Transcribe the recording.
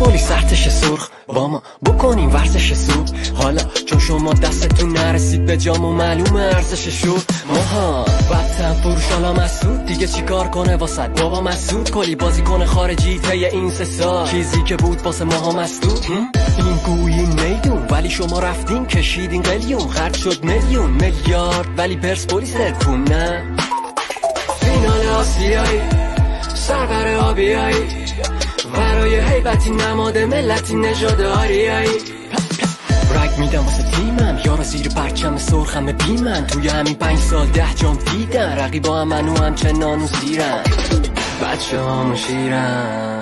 پرسپولیس ارتش سرخ با ما بکنیم ورزش سود. حالا چون شما دستتون نرسید به جام و معلومه ارزش شد. ماها وطن فروش حالا مسعود دیگه چیکار کنه واسد بابا مسعود. کلی بازی کنه خارجی طی این 3 سال چیزی که بود واسه ماها مسدود. این گویی میدون ولی شما رفتین کشیدین قلیون. خرج شد میلیون میلیارد ولی پرسپولیستون نه. فینال آسیایی سرور آبیایی برای هیبتی نماد ملتی نژاد آریایی. رگ میدم واسه تیمم یارا زیر پرچم سرخم بیمن. توی همین 5 سال 10 جام دیدن رقیبا هم منو همچنان و زیرن. بچه هامو شیرن